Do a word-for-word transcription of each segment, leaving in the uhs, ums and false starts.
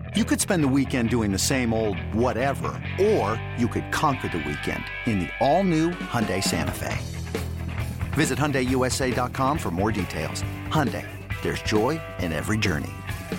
You could spend the weekend doing the same old whatever, or you could conquer the weekend in the all-new Hyundai Santa Fe. Visit Hyundai U S A dot com for more details. Hyundai, there's joy in every journey.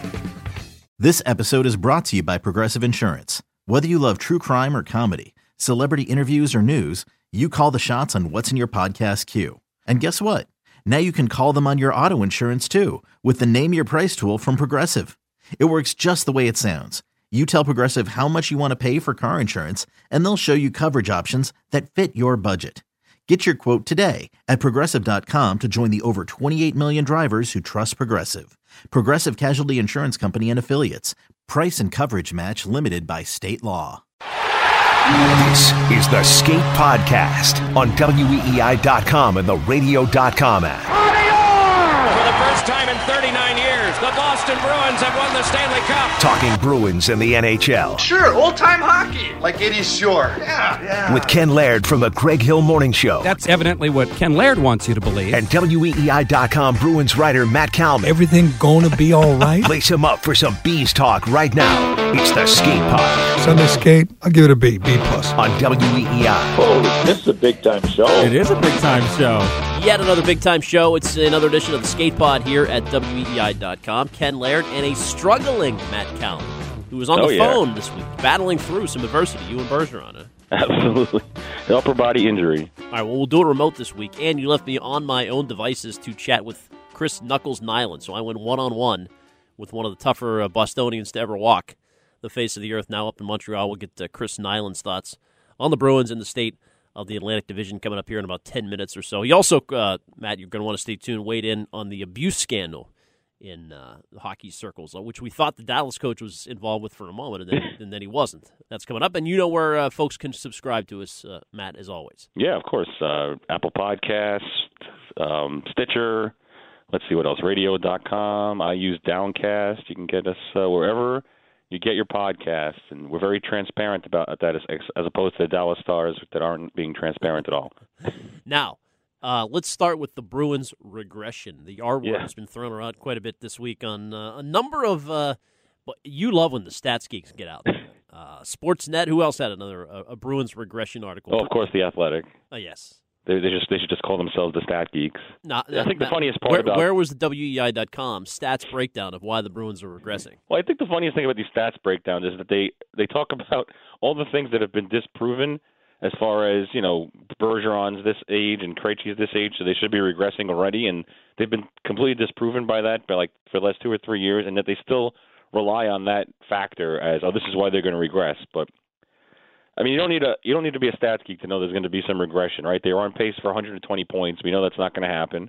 This episode is brought to you by Progressive Insurance. Whether you love true crime or comedy, celebrity interviews or news, you call the shots on what's in your podcast queue. And guess what? Now you can call them on your auto insurance too with the Name Your Price tool from Progressive. It works just the way it sounds. You tell Progressive how much you want to pay for car insurance, and they'll show you coverage options that fit your budget. Get your quote today at Progressive dot com to join the over twenty-eight million drivers who trust Progressive. Progressive Casualty Insurance Company and Affiliates. Price and coverage match limited by state law. This is the Skate Podcast on W E E I dot com and the radio dot com app. For the first time in thirty-nine years, the Boston Bruins have won the Stanley Cup. Talking Bruins in the N H L. Sure, old-time hockey. Like Eddie Shore. Yeah, yeah. With Ken Laird from the Greg Hill Morning Show. That's evidently what Ken Laird wants you to believe. And W E E I dot com Bruins writer Matt Kalman. Everything gonna be all right? Lace him up for some Bees talk right now. It's the Skate Pod. Sunday Skate, I'll give it a B, B plus. On W E E I. Oh, this is a big-time show. It is a big-time show. Yet another big-time show. It's another edition of the Skate Pod here at W E E I dot com. Ken Laird and a struggling Matt Kalman, who was on oh, the yeah. phone this week, battling through some adversity. You and Bergeron, huh? Absolutely. The upper body injury. All right, well, we'll do it remote this week, and you left me on my own devices to chat with Chris Knuckles Nyland, so I went one-on-one with one of the tougher uh, Bostonians to ever walk the face of the earth. Now up in Montreal, we'll get uh, Chris Nyland's thoughts on the Bruins and the state of the Atlantic Division coming up here in about ten minutes or so. He also, uh, Matt, you're going to want to stay tuned, weighed in on the abuse scandal in uh, the hockey circles, which we thought the Dallas coach was involved with for a moment, and then, and then he wasn't. That's coming up, and you know where uh, folks can subscribe to us, uh, Matt, as always. Yeah, of course. Uh, Apple Podcasts, um, Stitcher, let's see what else, radio dot com. I use Downcast. You can get us uh, wherever you get your podcasts, and we're very transparent about that as, as opposed to the Dallas Stars that aren't being transparent at all. Now, uh, let's start with the Bruins regression. The R word yeah. has been thrown around quite a bit this week on uh, a number of uh, – you love when the stats geeks get out. Uh, Sportsnet, who else had another uh, a Bruins regression article? Oh, of course, The Athletic. Oh, yes. They, they just they should just call themselves the Stat Geeks. Not, I think the not, funniest part where, about where was the W E I dot com stats breakdown of why the Bruins are regressing? Well, I think the funniest thing about these stats breakdowns is that they, they talk about all the things that have been disproven as far as, you know, Bergeron's this age and Krejci's this age, so they should be regressing already, and they've been completely disproven by that by like for the last two or three years, and that they still rely on that factor as, oh, this is why they're going to regress. But I mean, you don't need a you don't need to be a stats geek to know there's going to be some regression, right? They were on pace for one hundred twenty points. We know that's not going to happen,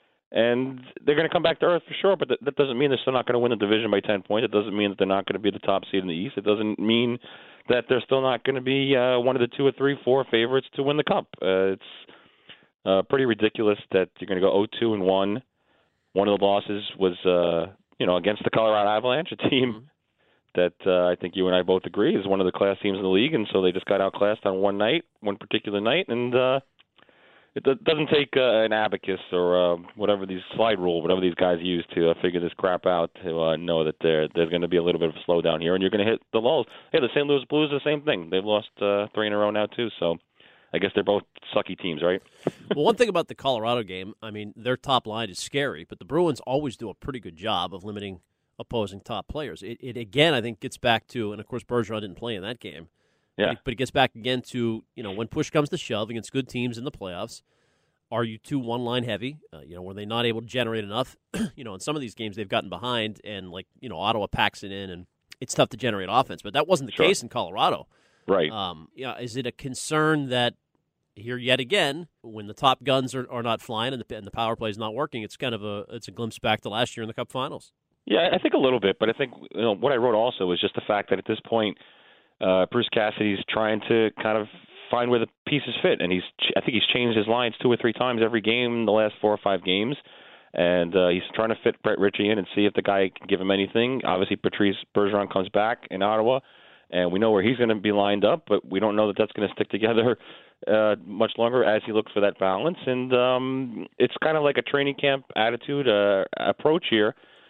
and they're going to come back to earth for sure. But that, that doesn't mean they're still not going to win the division by ten points. It doesn't mean that they're not going to be the top seed in the East. It doesn't mean that they're still not going to be uh, one of the two or three, four favorites to win the Cup. Uh, it's uh, pretty ridiculous that you're going to go oh two and one. One of the losses was, uh, you know, against the Colorado Avalanche, a team that uh, I think you and I both agree is one of the class teams in the league, and so they just got outclassed on one night, one particular night, and uh, it d- doesn't take uh, an abacus or uh, whatever these slide rule, whatever these guys use to uh, figure this crap out to uh, know that there there's going to be a little bit of a slowdown here, and you're going to hit the lulls. Hey, the Saint Louis Blues, the same thing. They've lost uh, three in a row now too, so I guess they're both sucky teams, right? Well, one thing about the Colorado game, I mean, their top line is scary, but the Bruins always do a pretty good job of limiting opposing top players. It, it again, I think, gets back to, and of course, Bergeron didn't play in that game. Yeah. But it, but it gets back again to, you know, when push comes to shove against good teams in the playoffs, are you too one-line heavy? Uh, you know, were they not able to generate enough? You know, in some of these games, they've gotten behind, and, like, you know, Ottawa packs it in, and it's tough to generate offense. But that wasn't the Sure. case in Colorado. Right. Um, yeah, is it a concern that here yet again, when the top guns are, are not flying and the, and the power play is not working, it's kind of a it's a glimpse back to last year in the Cup Finals? Yeah, I think a little bit, but I think you know what I wrote also was just the fact that at this point, uh, Bruce Cassidy's trying to kind of find where the pieces fit, and he's I think he's changed his lines two or three times every game in the last four or five games, and uh, he's trying to fit Brett Ritchie in and see if the guy can give him anything. Obviously, Patrice Bergeron comes back in Ottawa, and we know where he's going to be lined up, but we don't know that that's going to stick together uh, much longer as he looks for that balance. And um, it's kind of like a training camp attitude uh, approach here.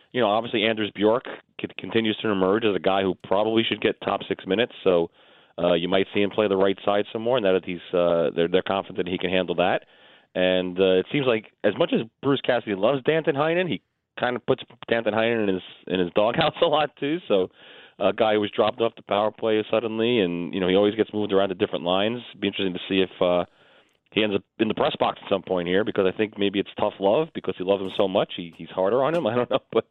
you know, obviously Anders Bjork c- continues to emerge as a guy who probably should get top six minutes. So uh, you might see him play the right side some more, and that he's uh, they're they're confident that he can handle that. And uh, it seems like as much as Bruce Cassidy loves Danton Heinen, he kind of puts Danton Heinen in his in his doghouse a lot too. So a guy who was dropped off the power play suddenly, and you know he always gets moved around to different lines. It'd be interesting to see if uh, he ends up in the press box at some point here, because I think maybe it's tough love because he loves him so much. He, he's harder on him. I don't know, but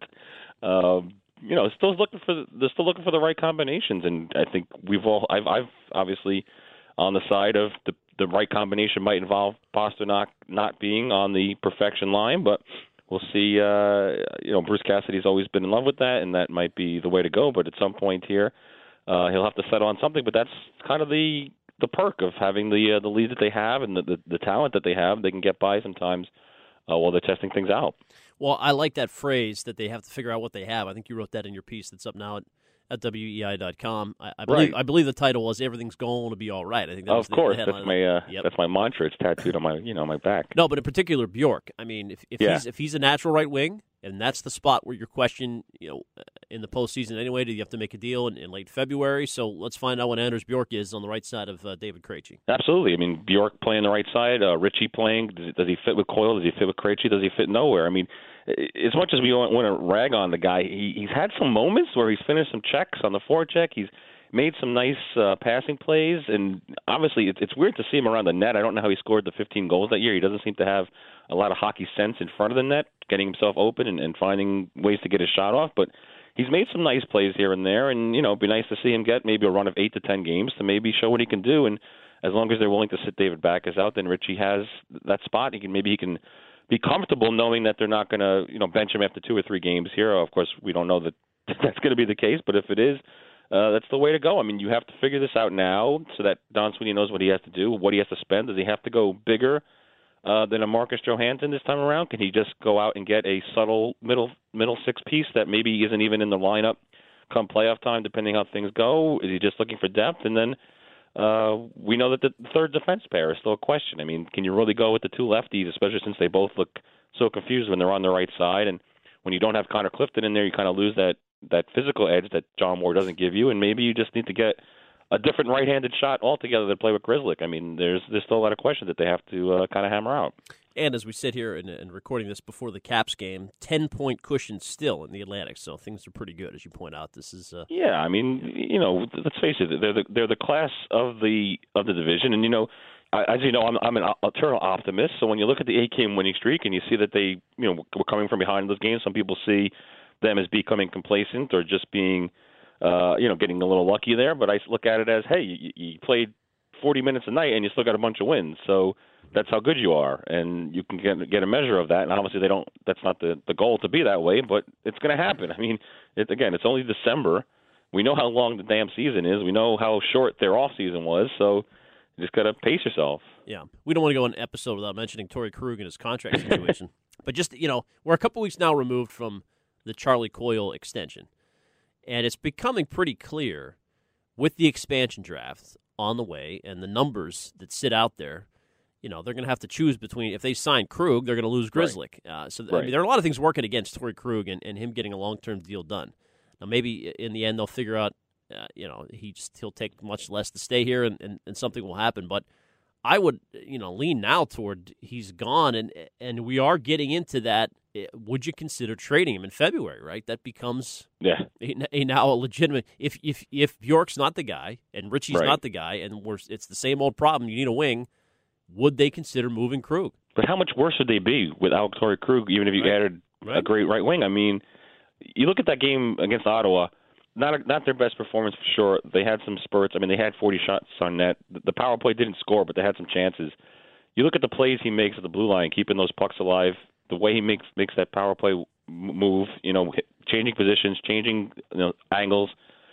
um, you know, still looking for the, they're still looking for the right combinations, and I think we've all I've I've obviously on the side of the the right combination might involve Pasternak not being on the perfection line, but we'll see. Uh, you know, Bruce Cassidy's always been in love with that, and that might be the way to go. But at some point here, uh, he'll have to settle on something. But that's kind of the the perk of having the uh, the lead that they have and the, the the talent that they have. They can get by sometimes uh, while they're testing things out. Well, I like that phrase that they have to figure out what they have. I think you wrote that in your piece that's up now at, at W E I dot com. I, I believe right. I believe the title was "Everything's Going to Be All Right." I think that oh, was of the, course the that's my uh, yep. that's my mantra. It's tattooed on my you know on my back. No, but in particular Bjork. I mean, if if yeah. he's if he's a natural right wing, and that's the spot where you're questioned, you know, in the postseason anyway, do you have to make a deal in, in late February? So let's find out what Anders Bjork is on the right side of uh, David Krejci. Absolutely. I mean, Bjork playing the right side, uh, Ritchie playing. Does, does he fit with Coyle? Does he fit with Krejci? Does he fit nowhere? I mean, as much as we want, want to rag on the guy, he, he's had some moments where he's finished some checks on the forecheck. He's made some nice uh, passing plays, and obviously it's, it's weird to see him around the net. I don't know how he scored the fifteen goals that year. He doesn't seem to have a lot of hockey sense in front of the net, getting himself open and, and finding ways to get his shot off. But he's made some nice plays here and there, and you know, it'd be nice to see him get maybe a run of eight to ten games to maybe show what he can do. And as long as they're willing to sit David Backes out, then Ritchie has that spot. He can maybe he can be comfortable knowing that they're not going to you know bench him after two or three games here. Of course, we don't know that that's going to be the case, but if it is, uh, that's the way to go. I mean, you have to figure this out now so that Don Sweeney knows what he has to do, what he has to spend. Does he have to go bigger uh, than a Marcus Johansson this time around? Can he just go out and get a subtle middle middle six piece that maybe isn't even in the lineup come playoff time, depending how things go? Is he just looking for depth? And then uh, we know that the third defense pair is still a question. I mean, can you really go with the two lefties, especially since they both look so confused when they're on the right side? And when you don't have Connor Clifton in there, you kind of lose that that physical edge that John Moore doesn't give you, and maybe you just need to get a different right-handed shot altogether to play with Grzelcyk. I mean, there's there's still a lot of questions that they have to uh, kind of hammer out. And as we sit here and, and recording this before the Caps game, ten-point cushion still in the Atlantic, so things are pretty good, as you point out. This is uh... yeah. I mean, you know, let's face it, they're the they're the class of the of the division, and you know, as you know, I'm I'm an eternal optimist. So when you look at the eight-game winning streak and you see that they, you know, were coming from behind those games, some people see them as becoming complacent or just being, uh, you know, getting a little lucky there. But I look at it as, hey, you, you played forty minutes a night and you still got a bunch of wins. So that's how good you are, and you can get get a measure of that. And obviously, they don't. That's not the the goal to be that way, but it's going to happen. I mean, it, again, it's only December. We know how long the damn season is. We know how short their off season was. So you just got to pace yourself. Yeah, we don't want to go an episode without mentioning Torrey Krug and his contract situation. But just, you know, we're a couple weeks now removed from the Charlie Coyle extension. And it's becoming pretty clear with the expansion draft on the way and the numbers that sit out there, you know, they're going to have to choose between, if they sign Krug, they're going to lose Grzelcyk. Right. Uh, so right. I mean, there are a lot of things working against Torrey Krug and, and him getting a long-term deal done. Now, maybe in the end they'll figure out, uh, you know, he just, he'll take much less to stay here and, and, and something will happen. But I would, you know, lean now toward he's gone, and and we are getting into that. Would you consider trading him in February? Right, that becomes yeah a, a now a legitimate. If if if Bjork's not the guy and Ritchie's right. not the guy, and we're it's the same old problem. You need a wing. Would they consider moving Krug? But how much worse would they be without Torrey Krug? Even if you right. added right. a great right wing, I mean, you look at that game against Ottawa. Not a, not their best performance for sure. They had some spurts. I mean, they had forty shots on net. The power play didn't score, but they had some chances. You look at the plays he makes at the blue line, keeping those pucks alive, the way he makes makes that power play move, you know, changing positions, changing you know, angles.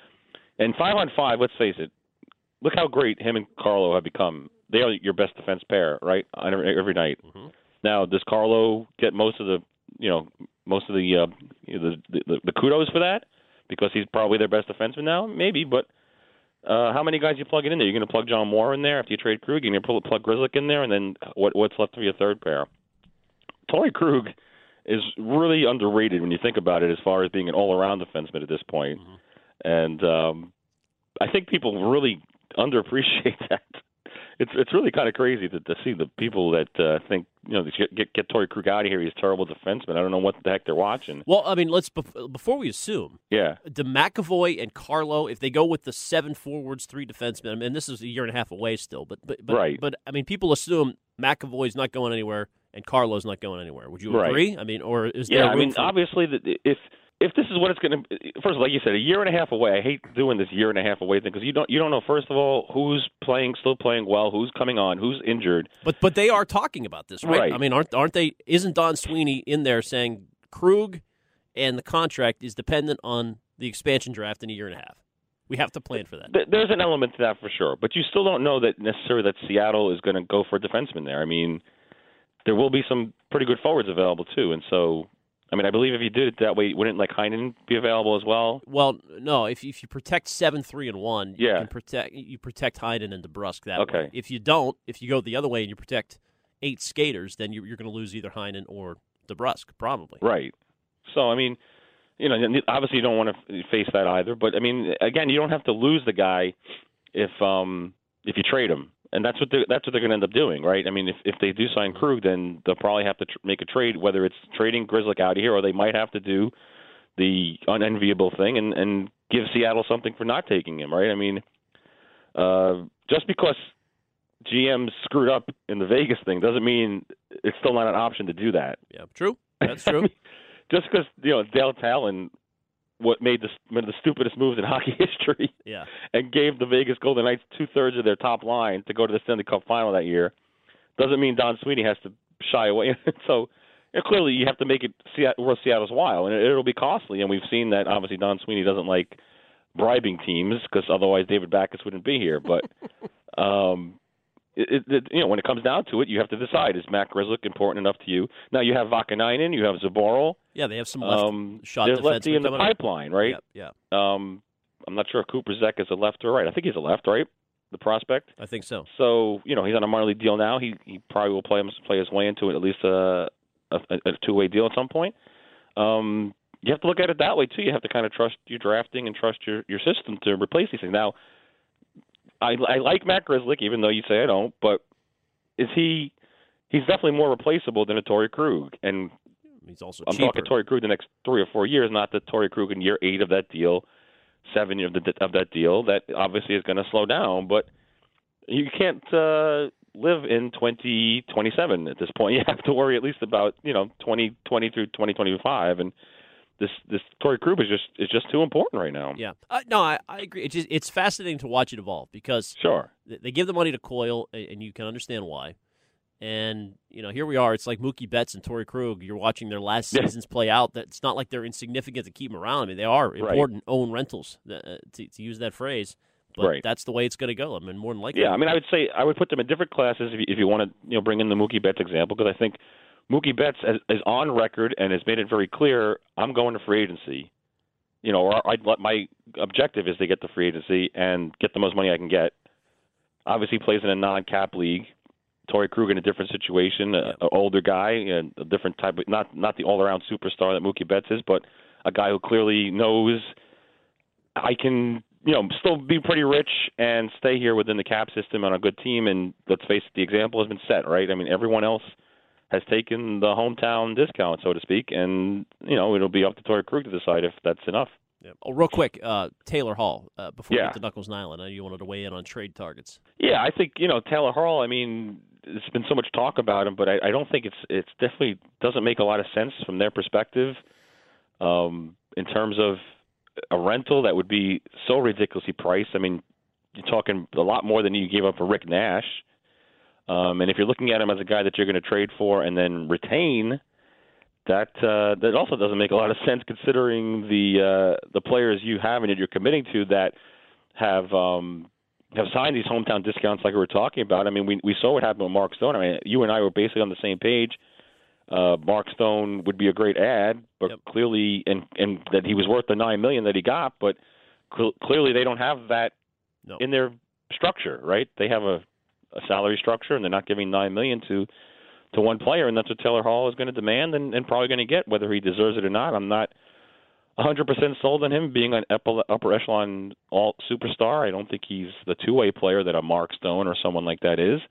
And five on five, let's face it, look how great him and Carlo have become. They are your best defense pair, right, every, every night. Mm-hmm. Now, does Carlo get most of the, you know, most of the, uh, the, the the kudos for that? Because he's probably their best defenseman now? Maybe, but uh, how many guys are you plugging in there? You're going to plug John Moore in there after you trade Krug? You're going to plug Grzelcyk in there, and then what, what's left of your third pair? Torrey Krug is really underrated when you think about it as far as being an all-around defenseman at this point. Mm-hmm. And um, I think people really underappreciate that. It's it's really kind of crazy to, to see the people that uh, think, you know, get, get, get Torrey Krug out of here, he's a terrible defenseman. I don't know what the heck they're watching. Well, I mean, let's before we assume, yeah, do McAvoy and Carlo, if they go with the seven forwards, three defensemen, I mean, this is a year and a half away still, but but but, right. but I mean, people assume McAvoy's not going anywhere and Carlo's not going anywhere. Would you right. agree? I mean, or is yeah, there I room mean, for... obviously, if if this is what it's going to, first of all, like you said, a year and a half away. I hate doing this year and a half away thing because you don't you don't know, first of all, who's playing, still playing well, who's coming on, who's injured. But but they are talking about this, right? right. I mean, aren't aren't they? Isn't Don Sweeney in there saying Krug and the contract is dependent on the expansion draft in a year and a half? We have to plan for that. There's an element to that for sure, but you still don't know that necessarily that Seattle is going to go for a defenseman there. I mean, there will be some pretty good forwards available too, and so. I mean, I believe if you did it that way, wouldn't like Heinen be available as well? Well, no. If you, if you protect seven, three, and one, yeah. you can protect you protect Heinen and DeBrusk that okay. way. If you don't, if you go the other way and you protect eight skaters, then you're, you're going to lose either Heinen or DeBrusk, probably. Right. So, I mean, you know, obviously you don't want to face that either. But I mean, again, you don't have to lose the guy if um, if you trade him. And that's what they're, that's what they're going to end up doing, right? I mean, if if they do sign Krug, then they'll probably have to tr- make a trade, whether it's trading Grzelcyk out of here or they might have to do the unenviable thing and, and give Seattle something for not taking him, right? I mean, uh, just because G M screwed up in the Vegas thing doesn't mean it's still not an option to do that. Yeah, true. That's true. Just because, you know, Dale Talon what made the one of the stupidest moves in hockey history, yeah, and gave the Vegas Golden Knights two thirds of their top line to go to the Stanley Cup final that year, doesn't mean Don Sweeney has to shy away. So you know, clearly you have to make it worth Seattle's while, and it'll be costly. And we've seen that obviously Don Sweeney doesn't like bribing teams because otherwise David Backes wouldn't be here. But um, it, it, you know, when it comes down to it, you have to decide: is Matt Grzelcyk important enough to you? Now you have Vakanainen, you have Zaboral. Yeah, they have some left um, shot There's defensemen lefty in the coming pipeline, right? Yeah, yeah. Um, I'm not sure if Cooper Zek is a left or right. I think he's a left, right? The prospect. I think so. So you know he's on a minor league deal now. He he probably will play him play his way into it, at least a a, a two way deal at some point. Um, you have to look at it that way too. You have to kind of trust your drafting and trust your, your system to replace these things. Now, I I like Matt Grzelcyk, even though you say I don't. But is he? He's definitely more replaceable than a Torrey Krug, and he's also I'm cheaper. talking Torrey Krug the next three or four years, not the Torrey Krug in year eight of that deal, seven of the of that deal. That obviously is going to slow down, but you can't uh, live in twenty twenty-seven at this point. You have to worry at least about you know twenty twenty through twenty twenty-five, and this this Torrey Krug is just is just too important right now. Yeah, uh, no, I, I agree. It's just, it's fascinating to watch it evolve because sure they give the money to Coyle, and you can understand why. And, you know, here we are. It's like Mookie Betts and Torrey Krug. You're watching their last seasons play out. It's not like they're insignificant to keep them around. I mean, they are important right. own rentals, uh, to, to use that phrase. But right. that's the way it's going to go. I mean, more than likely. Yeah, I mean, I would say I would put them in different classes if you, if you want to you know, bring in the Mookie Betts example, because I think Mookie Betts is, is on record and has made it very clear, I'm going to free agency. You know, or I'd let my objective is to get to free agency and get the most money I can get. Obviously, he plays in a non-cap league. Torrey Krug in a different situation, an older guy, and a different type of not not the all-around superstar that Mookie Betts is, but a guy who clearly knows I can, you know, still be pretty rich and stay here within the cap system on a good team. And let's face it, the example has been set, right? I mean, everyone else has taken the hometown discount, so to speak, and you know it'll be up to Torrey Krug to decide if that's enough. Yeah. Oh, real quick, uh, Taylor Hall, uh, before yeah. we get to Knuckles Nyland, I know you wanted to weigh in on trade targets. Yeah, I think, you know, Taylor Hall, I mean, there's been so much talk about him, but I, I don't think it's it's definitely doesn't make a lot of sense from their perspective um, in terms of a rental that would be so ridiculously priced. I mean, you're talking a lot more than you gave up for Rick Nash. Um, and if you're looking at him as a guy that you're going to trade for and then retain, that uh, that also doesn't make a lot of sense considering the uh, the players you have and that you're committing to that have um, have signed these hometown discounts like we were talking about. I mean, we we saw what happened with Mark Stone. I mean, you and I were basically on the same page. Uh, Mark Stone would be a great ad, but yep. clearly, and and that he was worth the nine million that he got, but cl- clearly they don't have that no. in their structure, right? They have a, a salary structure, and they're not giving nine million to to one player, and that's what Taylor Hall is going to demand and, and probably going to get, whether he deserves it or not. I'm not one hundred percent sold on him being an upper, upper echelon all superstar. I don't think he's the two-way player that a Mark Stone or someone like that is.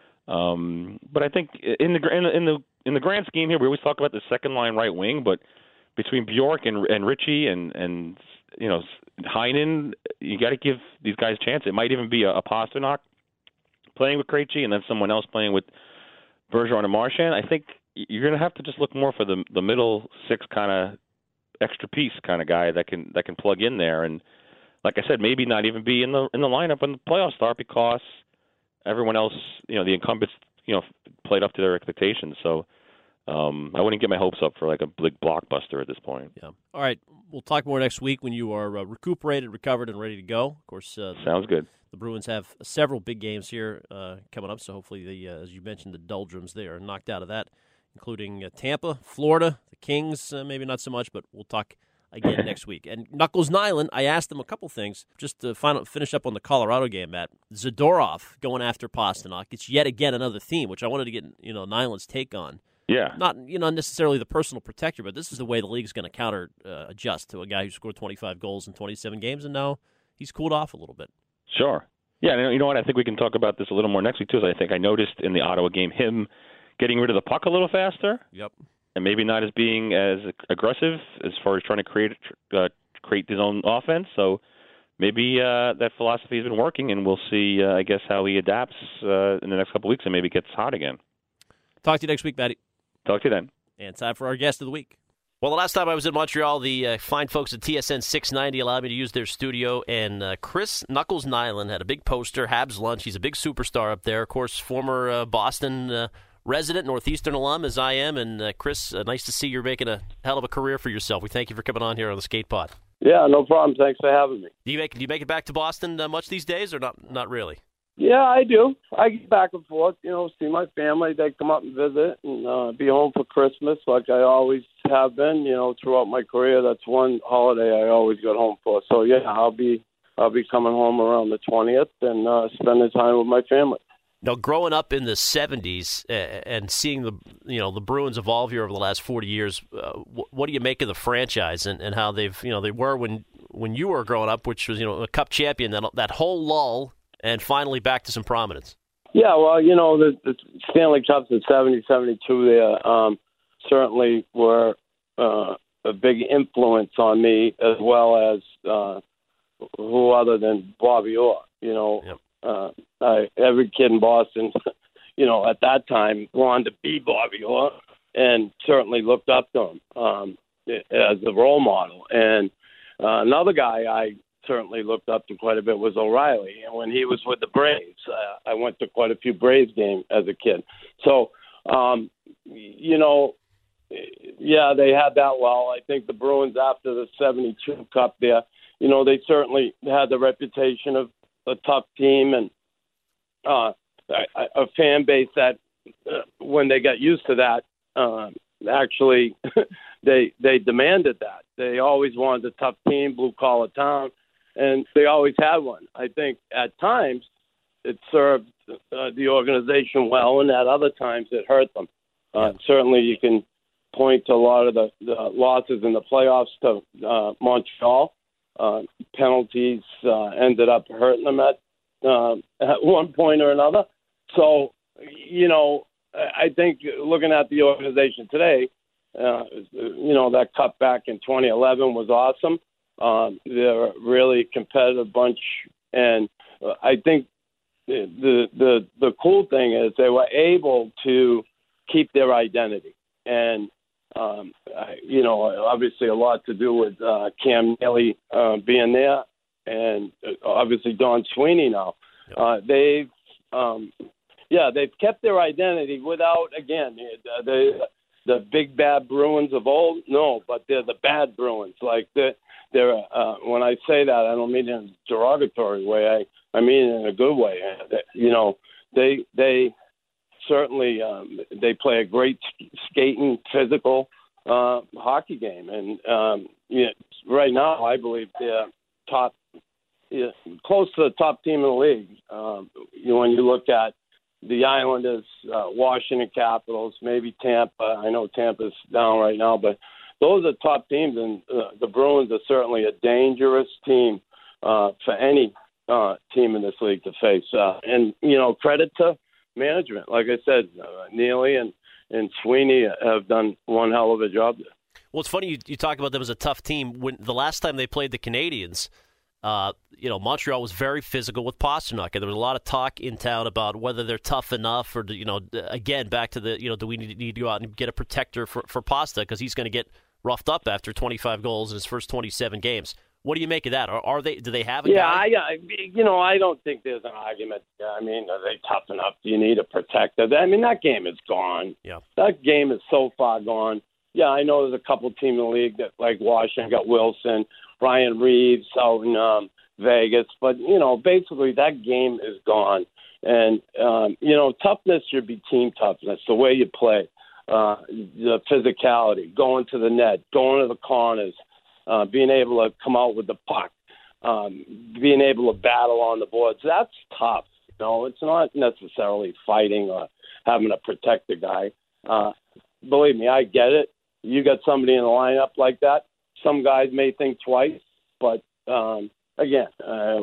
Um, but I think in the in the in the in the grand scheme here, we always talk about the second line right wing, but between Bjork and and Ritchie and and you know Heinen, you got to give these guys a chance. It might even be a, a Pasternak playing with Krejci and then someone else playing with Bergeron and Marchand. I think you're going to have to just look more for the the middle six kind of extra piece kind of guy that can that can plug in there, and like I said, maybe not even be in the in the lineup when the playoffs start because everyone else, you know, the incumbents, you know, played up to their expectations. So um, I wouldn't get my hopes up for like a big blockbuster at this point. Yeah. All right. We'll talk more next week when you are uh, recuperated, recovered, and ready to go. Of course, uh, sounds good. The Bruins have several big games here uh, coming up, so hopefully, the uh, as you mentioned, the doldrums they are knocked out of that, including uh, Tampa, Florida, the Kings, uh, maybe not so much, but we'll talk again next week. And Knuckles Nyland, I asked him a couple things just to final, finish up on the Colorado game, Matt. Zadorov going after Pasternak. It's yet again another theme, which I wanted to get you know Nyland's take on. Yeah. Not you know necessarily the personal protector, but this is the way the league's going to counter uh, adjust to a guy who scored twenty-five goals in twenty-seven games, and now he's cooled off a little bit. Sure. Yeah, and you know what? I think we can talk about this a little more next week, too. So I think I noticed in the Ottawa game him getting rid of the puck a little faster. Yep. And maybe not as being as aggressive as far as trying to create uh, create his own offense. So maybe uh, that philosophy has been working, and we'll see, uh, I guess, how he adapts uh, in the next couple of weeks and maybe gets hot again. Talk to you next week, Matty. Talk to you then. And time for our guest of the week. Well, the last time I was in Montreal, the uh, fine folks at T S N six ninety allowed me to use their studio, and uh, Chris Knuckles Nyland had a big poster, Habs Lunch. He's a big superstar up there. Of course, former uh, Boston uh, resident, Northeastern alum, as I am. And, uh, Chris, uh, nice to see you're making a hell of a career for yourself. We thank you for coming on here on the Skate Pod. Yeah, no problem. Thanks for having me. Do you make, do you make it back to Boston uh, much these days, or not, not really? Yeah, I do. I get back and forth, you know, see my family. They come up and visit and uh, be home for Christmas like I always have been, you know, throughout my career. That's one holiday I always got home for. So, yeah, I'll be I'll be coming home around the twentieth and uh, spending time with my family. Now, growing up in the seventies uh, and seeing the you know the Bruins evolve here over the last forty years, uh, wh- what do you make of the franchise and, and how they've you know they were when when you were growing up, which was you know a Cup champion, that that whole lull. And finally back to some prominence. Yeah, well, you know, the, the Stanley Cups in seventy, seventy-two there um, certainly were uh, a big influence on me, as well as uh, who other than Bobby Orr. You know, yep. uh, I, every kid in Boston, you know, at that time wanted to be Bobby Orr and certainly looked up to him um, as a role model. And uh, another guy I certainly looked up to quite a bit was O'Reilly. And when he was with the Braves, uh, I went to quite a few Braves games as a kid. So, um, you know, yeah, they had that well. I think the Bruins after the seventy-two Cup there, you know, they certainly had the reputation of a tough team and uh, a, a fan base that uh, when they got used to that, uh, actually they they demanded that. They always wanted a tough team, blue-collar town. And they always had one. I think at times it served uh, the organization well, and at other times it hurt them. Uh, yeah. Certainly you can point to a lot of the, the losses in the playoffs to uh, Montreal. Uh, penalties uh, ended up hurting them at, uh, at one point or another. So, you know, I think looking at the organization today, uh, you know, that cut back in twenty eleven was awesome. Um, they're a really competitive bunch, and uh, I think the, the the the cool thing is they were able to keep their identity, and um, I, you know, obviously a lot to do with uh, Cam Neely uh, being there, and obviously Don Sweeney now. Uh, they've um, yeah, they've kept their identity without again the the big bad Bruins of old. No, but they're the bad Bruins, like the. They're, uh, when I say that, I don't mean it in a derogatory way. I, I mean it in a good way. You know, they they certainly um, they play a great skating, physical uh, hockey game, and um, you know, right now I believe they're top, yeah, close to the top team in the league. Um, you know, when you look at the Islanders, uh, Washington Capitals, maybe Tampa. I know Tampa's down right now, but those are top teams, and uh, the Bruins are certainly a dangerous team uh, for any uh, team in this league to face. Uh, and, you know, credit to management. Like I said, uh, Neely and, and Sweeney have done one hell of a job there. Well, it's funny you, you talk about them as a tough team. When the last time they played the Canadians, uh, you know, Montreal was very physical with Pastrnak, and there was a lot of talk in town about whether they're tough enough, or, you know, again, back to the, you know, do we need, need to go out and get a protector for, for Pasta, because he's going to get roughed up after twenty-five goals in his first twenty-seven games. What do you make of that? Are, are they? Do they have a yeah, guy? Yeah, I, you know, I don't think there's an argument. I mean, are they tough enough? Do you need a protector? I mean, that game is gone. Yeah, that game is so far gone. Yeah, I know there's a couple teams in the league that, like Washington, got Wilson, Brian Reeves out in um, Vegas, but you know, basically that game is gone. And um, you know, toughness should be team toughness, the way you play. Uh, the physicality, going to the net, going to the corners, uh, being able to come out with the puck, um, being able to battle on the boards. That's tough. You know, it's not necessarily fighting or having to protect the guy. Uh, believe me, I get it. You got somebody in the lineup like that. Some guys may think twice, but um, again, uh,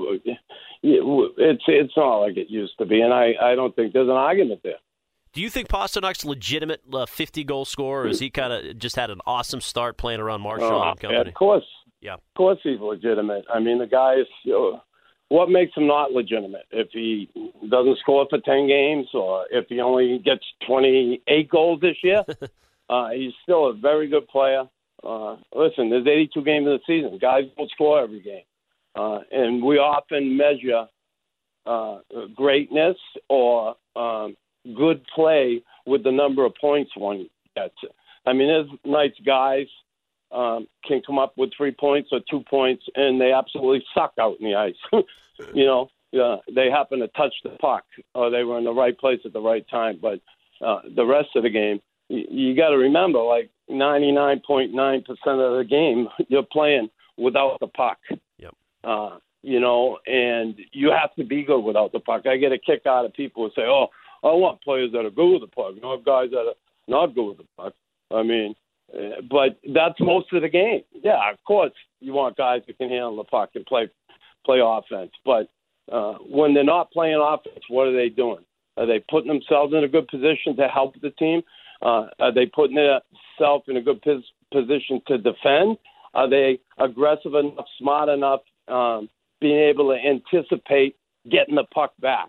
it's it's not like it used to be, and I, I don't think there's an argument there. Do you think Pasternak's a legitimate uh, fifty-goal scorer, or has he kind of just had an awesome start playing around Marshall uh, and company? Of course. Yeah. Of course he's legitimate. I mean, the guy is you know, what makes him not legitimate? If he doesn't score for ten games, or if he only gets twenty-eight goals this year, uh, he's still a very good player. Uh, listen, there's eighty-two games in the season. Guys don't score every game. Uh, and we often measure uh, greatness or um, good play with the number of points one gets. I mean, there's nice guys um, can come up with three points or two points, and they absolutely suck out in the ice. you know, uh, they happen to touch the puck, or they were in the right place at the right time. But uh, the rest of the game, you, you got to remember, like ninety-nine point nine percent of the game, you're playing without the puck. Yep. Uh, you know, and you have to be good without the puck. I get a kick out of people who say, oh, I want players that are good with the puck, not guys that are not good with the puck. I mean, uh, but that's most of the game. Yeah, of course, you want guys that can handle the puck and play play offense. But uh, when they're not playing offense, what are they doing? Are they putting themselves in a good position to help the team? Uh, are they putting themselves in a good pos- position to defend? Are they aggressive enough, smart enough, um, being able to anticipate getting the puck back?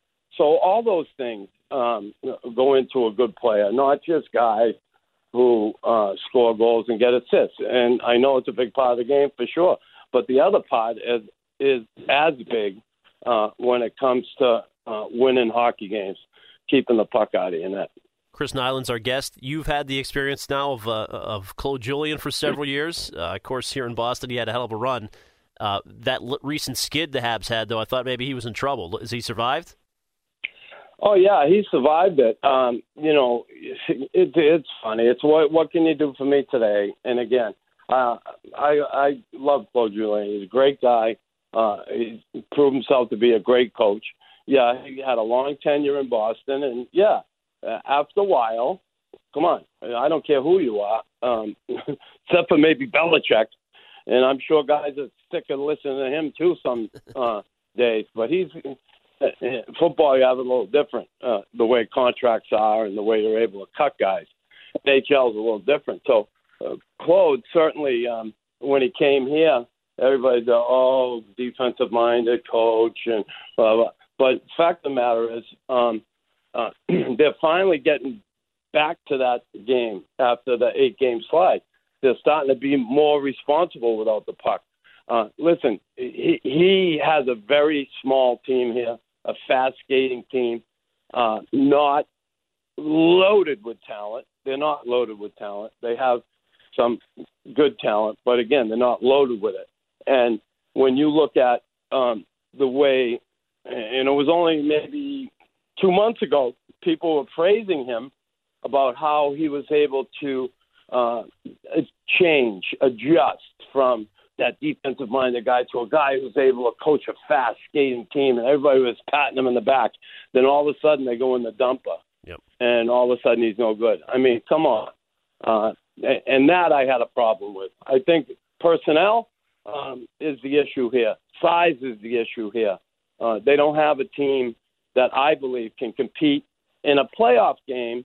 So all those things um, go into a good player, not just guys who uh, score goals and get assists. And I know it's a big part of the game for sure, but the other part is is as big uh, when it comes to uh, winning hockey games, keeping the puck out of your net. Chris Nyland's our guest. You've had the experience now of uh, of Claude Julien for several years. Uh, of course, here in Boston, he had a hell of a run. Uh, that l- recent skid the Habs had, though, I thought maybe he was in trouble. Has he survived? Oh, yeah, he survived it. Um, you know, it, it's funny. It's what what can you do for me today? And again, uh, I I love Claude Julien. He's a great guy. Uh, he proved himself to be a great coach. Yeah, he had a long tenure in Boston, and yeah, after a while, come on, I don't care who you are, um, except for maybe Belichick, and I'm sure guys are sick of listening to him too some uh, days. But he's football. You have a little different uh, the way contracts are and the way you're able to cut guys. N H L is a little different. So uh, Claude certainly, um, when he came here, everybody's uh, oh defensive-minded coach and blah blah. But the fact of the matter is, um, uh, they're finally getting back to that game after the eight-game slide. They're starting to be more responsible without the puck. Uh, listen, he, he has a very small team here, a fast-skating team, uh, not loaded with talent. They're not loaded with talent. They have some good talent, but, again, they're not loaded with it. And when you look at um, the way – and it was only maybe two months ago, people were praising him about how he was able to uh, change, adjust from that defensive-minded guy to a guy who's able to coach a fast skating team, and everybody was patting him in the back. Then all of a sudden they go in the dumper, yep. and all of a sudden he's no good. I mean, come on. Uh, and that I had a problem with. I think personnel um, is the issue here. Size is the issue here. Uh, they don't have a team that I believe can compete in a playoff game.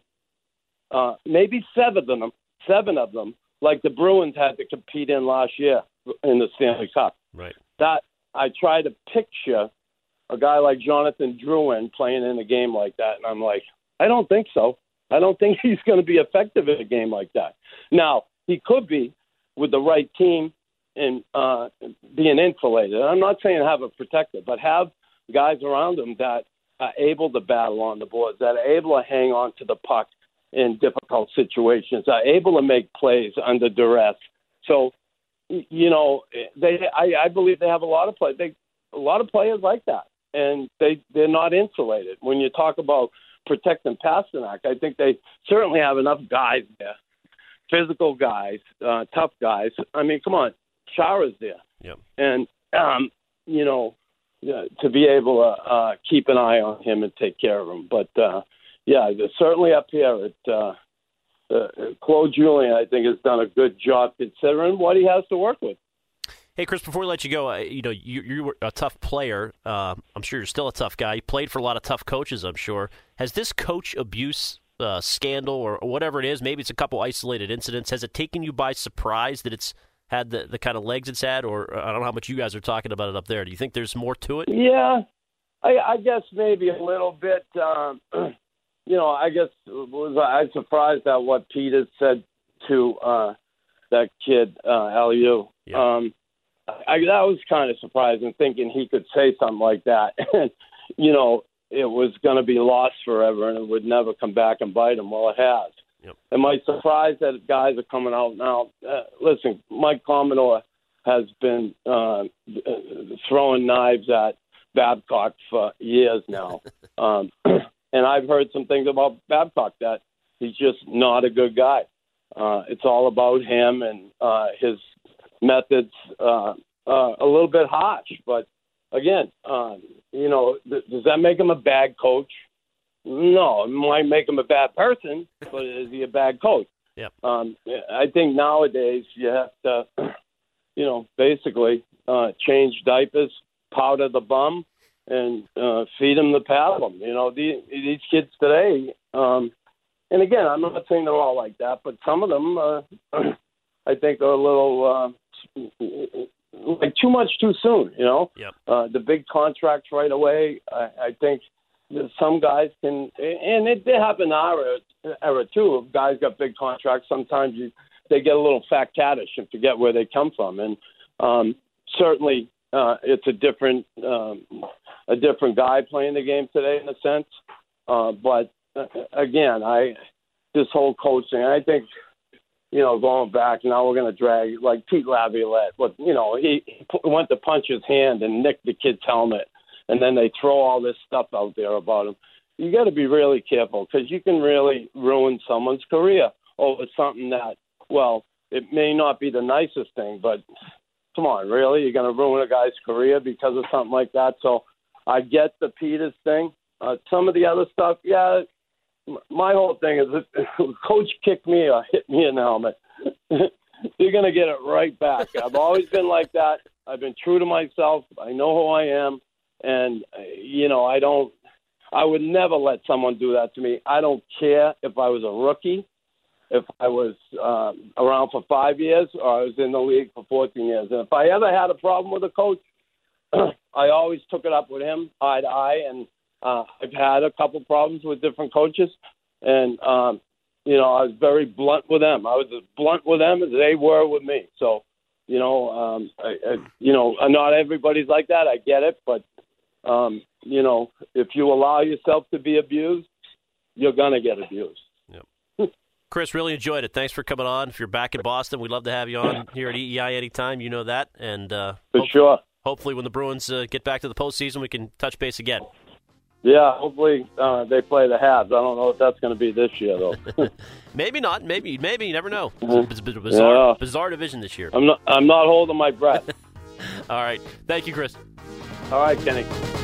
Uh, maybe seven of them, seven of them, like the Bruins had to compete in last year in the Stanley Cup. Right. That I try to picture a guy like Jonathan Drouin playing in a game like that, and I'm like, I don't think so. I don't think he's going to be effective in a game like that. Now, he could be with the right team and uh, being insulated. I'm not saying have a protector, but have guys around him that are able to battle on the boards, that are able to hang on to the puck in difficult situations, are able to make plays under duress. So, you know, they I, I believe they have a lot of play. They a lot of players like that, and they they're not insulated. When you talk about protecting Pasternak, I think they certainly have enough guys there, physical guys, uh, tough guys. I mean, come on, Chara's there, yep. and um, you know, uh, to be able to uh, keep an eye on him and take care of him. But uh, yeah, certainly up here at uh, uh, Claude Julien, I think has done a good job considering what he has to work with. Hey, Chris, before we let you go, uh, you know, you, you were a tough player. Uh, I'm sure you're still a tough guy. You played for a lot of tough coaches, I'm sure. Has this coach abuse uh, scandal or, or whatever it is, maybe it's a couple isolated incidents, has it taken you by surprise that it's had the, the kind of legs it's had? Or I don't know how much you guys are talking about it up there. Do you think there's more to it? Yeah, I, I guess maybe a little bit. Um, you know, I guess was I surprised at what Peter said to uh, that kid, uh, L U. Yeah. Um I, that was kind of surprising, thinking he could say something like that. And, you know, it was going to be lost forever and it would never come back and bite him. Well, it has. Yep. Am I surprised that guys are coming out now? Uh, listen, Mike Commodore has been uh, throwing knives at Babcock for years now. um, and I've heard some things about Babcock that he's just not a good guy. Uh, it's all about him and uh, his methods, uh, uh, a little bit harsh, but again, um, you know, th- does that make him a bad coach? No, it might make him a bad person, but is he a bad coach? Yep. Um, I think nowadays you have to, you know, basically uh, change diapers, powder the bum, and uh, feed him the paddle. You know, these, these kids today, um, and again, I'm not saying they're all like that, but some of them, uh, I think, are a little. Uh, like too much too soon, you know. Yep. Uh, the big contracts right away. I, I think that some guys can, and it did happen in our era too. If guys got big contracts, sometimes you, they get a little fat cattish and forget where they come from. And um, certainly, uh, it's a different um, a different guy playing the game today in a sense. Uh, but uh, again, I this whole coaching, I think. You know, going back, now we're going to drag, like Pete Laviolette. But, you know, he, he went to punch his hand and nick the kid's helmet, and then they throw all this stuff out there about him. You got to be really careful because you can really ruin someone's career over something that, well, it may not be the nicest thing, but come on, really? You're going to ruin a guy's career because of something like that? So I get the Peters thing. Uh, some of the other stuff, yeah, my whole thing is if a coach kicked me or hit me in the helmet, you're going to get it right back. I've always been like that. I've been true to myself. I know who I am. And, you know, I don't – I would never let someone do that to me. I don't care if I was a rookie, if I was um, around for five years, or I was in the league for fourteen years. And if I ever had a problem with a coach, I always took it up with him eye to eye, and Uh, I've had a couple problems with different coaches, and, um, you know, I was very blunt with them. I was as blunt with them as they were with me. So, you know, um, I, I, you know, not everybody's like that. I get it. But, um, you know, if you allow yourself to be abused, you're going to get abused. Yep. Chris, really enjoyed it. Thanks for coming on. If you're back in Boston, we'd love to have you on here at E E I anytime. You know that. And uh, For hope- sure. Hopefully when the Bruins uh, get back to the postseason, we can touch base again. Yeah, hopefully uh, they play the Habs. I don't know if that's going to be this year, though. Maybe not. Maybe. Maybe. You never know. Mhm. It's a bit of a bizarre, Yeah. bizarre division this year. I'm not. I'm not holding my breath. All right. Thank you, Chris. All right, Kenny.